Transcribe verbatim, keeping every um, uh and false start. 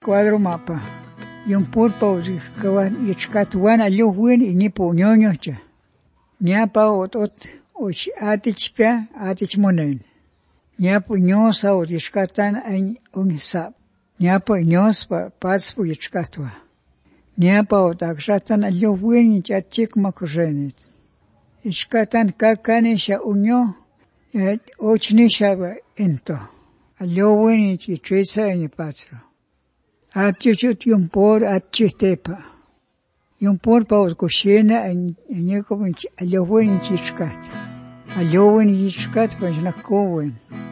cuadro mapa. Yung purpa kawan ichkatuan aluhuin inipo ñoñocha. Ñapa ot ot och atichpia atich monen. Ñapo ñosa ot ichkatan an unisap. Ñapo ñospa patspo ichkatua. Ñapa ot akshatan aluhuin ichachik makurenit. Ichkatan kakanisha unyo ochnisha ento. Aluhuin ichitrisa inipatro. Atchuchut yumpor atchitepa. Yumpor pa utkushina anyeko aluhuin ichichkat. Aluhuin ichichkat pa jnakuwen.